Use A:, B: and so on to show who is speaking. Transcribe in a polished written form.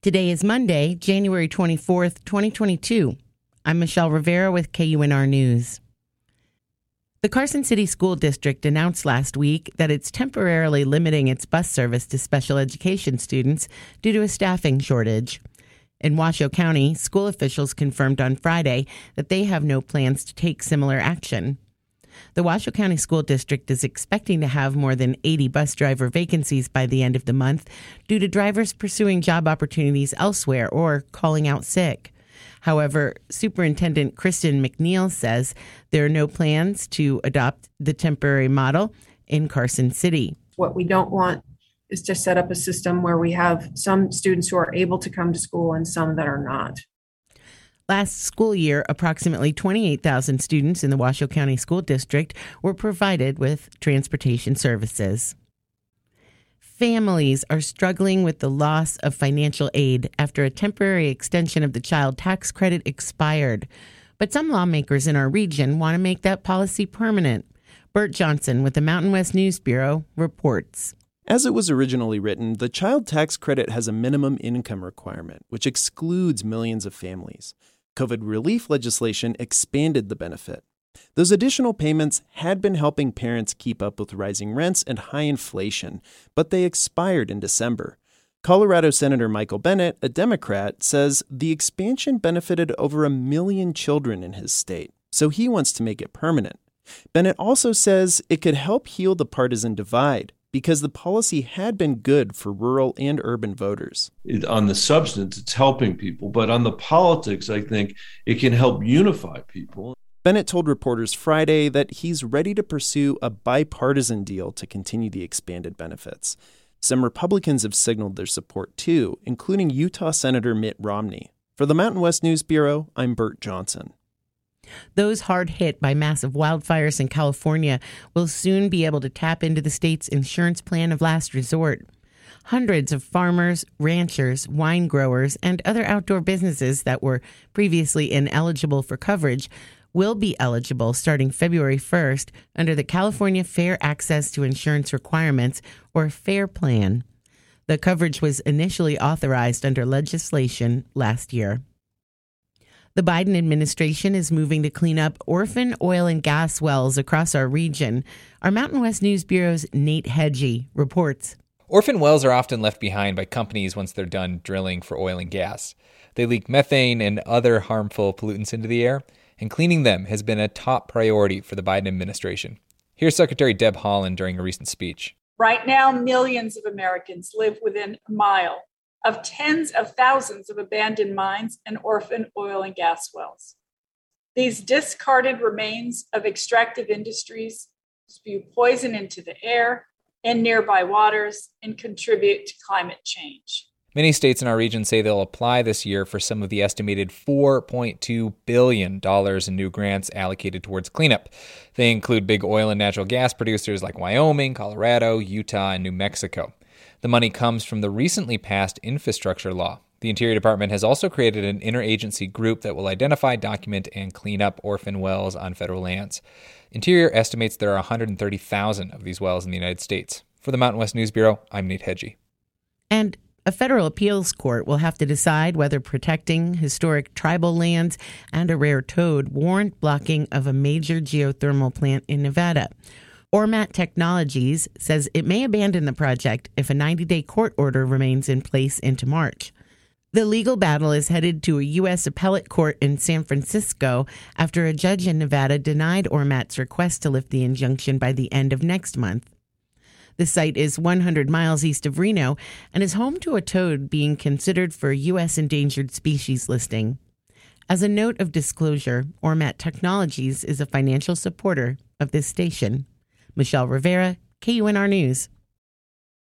A: Today is Monday, January 24th, 2022. I'm Michelle Rivera with KUNR News. The Carson City School District announced last week that it's temporarily limiting its bus service to special education students due to a staffing shortage. In Washoe County, school officials confirmed on Friday that they have no plans to take similar action. The Washoe County School District is expecting to have more than 80 bus driver vacancies by the end of the month due to drivers pursuing job opportunities elsewhere or calling out sick. However, Superintendent Kristen McNeil says there are no plans to adopt the temporary model in Carson City.
B: What we don't want is to set up a system where we have some students who are able to come to school and some that are not.
A: Last school year, approximately 28,000 students in the Washoe County School District were provided with transportation services. Families are struggling with the loss of financial aid after a temporary extension of the child tax credit expired. But some lawmakers in our region want to make that policy permanent. Bert Johnson with the Mountain West News Bureau reports.
C: As it was originally written, the child tax credit has a minimum income requirement, which excludes millions of families. COVID relief legislation expanded the benefit. Those additional payments had been helping parents keep up with rising rents and high inflation, but they expired in December. Colorado Senator Michael Bennet, a Democrat, says the expansion benefited over 1 million children in his state, so he wants to make it permanent. Bennet also says it could help heal the partisan divide, because the policy had been good for rural and urban voters.
D: On the substance, it's helping people, but on the politics, I think it can help unify people.
C: Bennet told reporters Friday that he's ready to pursue a bipartisan deal to continue the expanded benefits. Some Republicans have signaled their support too, including Utah Senator Mitt Romney. For the Mountain West News Bureau, I'm Bert Johnson.
A: Those hard hit by massive wildfires in California will soon be able to tap into the state's insurance plan of last resort. Hundreds of farmers, ranchers, wine growers, and other outdoor businesses that were previously ineligible for coverage will be eligible starting February 1st under the California Fair Access to Insurance Requirements, or FAIR Plan. The coverage was initially authorized under legislation last year. The Biden administration is moving to clean up orphan oil and gas wells across our region. Our Mountain West News Bureau's Nate Hedgie reports.
E: Orphan wells are often left behind by companies once they're done drilling for oil and gas. They leak methane and other harmful pollutants into the air, and cleaning them has been a top priority for the Biden administration. Here's Secretary Deb Haaland during a recent speech.
F: Right now, millions of Americans live within a mile of tens of thousands of abandoned mines and orphan oil and gas wells. These discarded remains of extractive industries spew poison into the air and nearby waters and contribute to climate change.
E: Many states in our region say they'll apply this year for some of the estimated $4.2 billion in new grants allocated towards cleanup. They include big oil and natural gas producers like Wyoming, Colorado, Utah, and New Mexico. The money comes from the recently passed infrastructure law. The Interior Department has also created an interagency group that will identify, document, and clean up orphan wells on federal lands. Interior estimates there are 130,000 of these wells in the United States. For the Mountain West News Bureau, I'm Nate Hedgie.
A: And a federal appeals court will have to decide whether protecting historic tribal lands and a rare toad warrant blocking of a major geothermal plant in Nevada. Ormat Technologies says it may abandon the project if a 90-day court order remains in place into March. The legal battle is headed to a U.S. appellate court in San Francisco after a judge in Nevada denied Ormat's request to lift the injunction by the end of next month. The site is 100 miles east of Reno and is home to a toad being considered for a U.S. endangered species listing. As a note of disclosure, Ormat Technologies is a financial supporter of this station. Michelle Rivera, KUNR News.